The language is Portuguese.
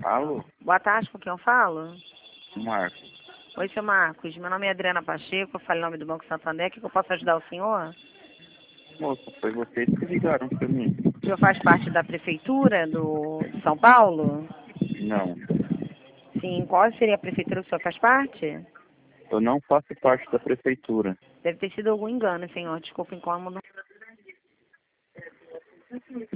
Alô? Boa tarde, com quem eu falo? Marcos. Oi, seu Marcos. Meu nome é Adriana Pacheco, eu falo em nome do Banco Santander. O que eu posso ajudar o senhor? Moça, foi vocês que ligaram pra mim. O senhor faz parte da prefeitura de São Paulo? Não. Sim, qual seria a prefeitura que o senhor faz parte? Eu não faço parte da prefeitura. Deve ter sido algum engano, senhor. Desculpa o incômodo.